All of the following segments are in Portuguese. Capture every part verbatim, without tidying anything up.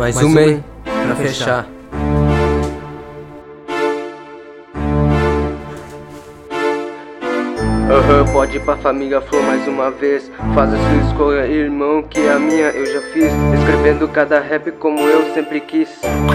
Mais uma aí, pra fechar. Aham, uhum, pode ir pra família Flow mais uma vez. Faz a sua escolha, irmão, que a minha eu já fiz. Escrevendo cada rap como eu sempre quis.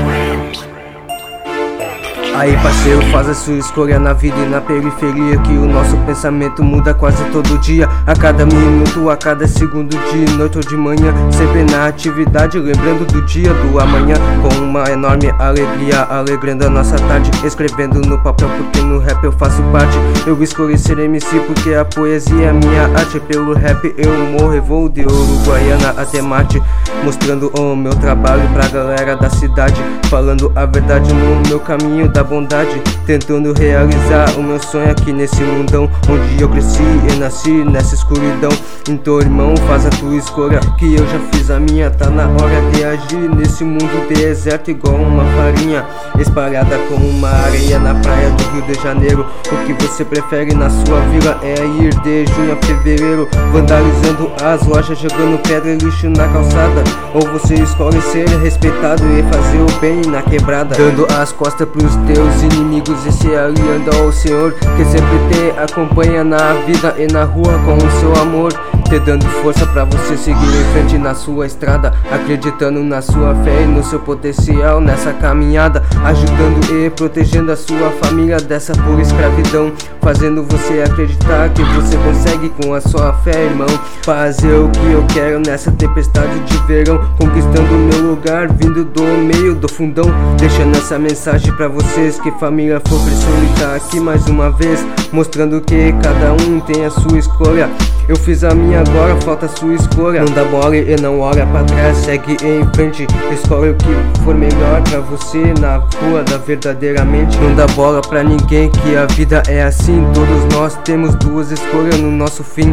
Aí parceiro, faz a sua escolha na vida e na periferia, que o nosso pensamento muda quase todo dia. A cada minuto, a cada segundo, de noite ou de manhã, sempre na atividade, lembrando do dia do amanhã. Com uma enorme alegria, alegrando a nossa tarde, escrevendo no papel porque no rap eu faço parte. Eu escolhi ser M C porque a poesia é minha arte. Pelo rap eu morro e vou de Uruguaiana até Marte, mostrando o meu trabalho pra galera da cidade, falando a verdade no meu caminho da bondade, tentando realizar o meu sonho aqui nesse mundão onde eu cresci e nasci nessa escuridão. Então irmão, faz a tua escolha, que eu já fiz a minha. Tá na hora de agir nesse mundo deserto, igual uma farinha espalhada como uma areia na praia do Rio de Janeiro. O que você prefere na sua vila é ir de junho a fevereiro, vandalizando as lojas, jogando pedra e lixo na calçada? Ou você escolhe ser respeitado e fazer o bem na quebrada, dando as costas pros teus inimigos e se aliando ao Senhor, que sempre te acompanha na vida e na rua com o seu amor, te dando força pra você seguir em frente na sua estrada, acreditando na sua fé e no seu potencial nessa caminhada, ajudando e protegendo a sua família dessa pura escravidão, fazendo você acreditar que você consegue com a sua fé, irmão. Fazer o que eu quero nessa tempestade de verão, conquistando o meu lugar, vindo do meio do fundão, deixando essa mensagem pra vocês, que família Flow e tá aqui mais uma vez, mostrando que cada um tem a sua escolha. Eu fiz a minha, agora falta a sua escolha. Não dá mole e não olha pra trás, segue em frente, escolhe o que for melhor pra você na rua da verdadeiramente. Não dá bola pra ninguém, que a vida é assim, todos nós temos duas escolhas no nosso fim.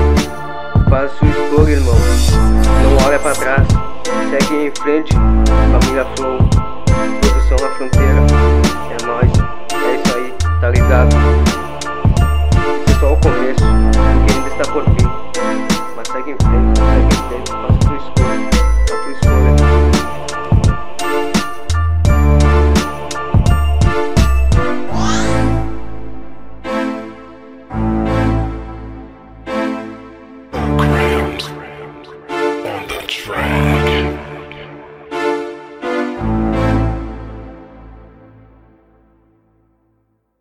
Faz a sua escolha, irmão, não olha pra trás, segue em frente. Família Flow, produção na fronteira, é nóis, é isso aí, tá ligado?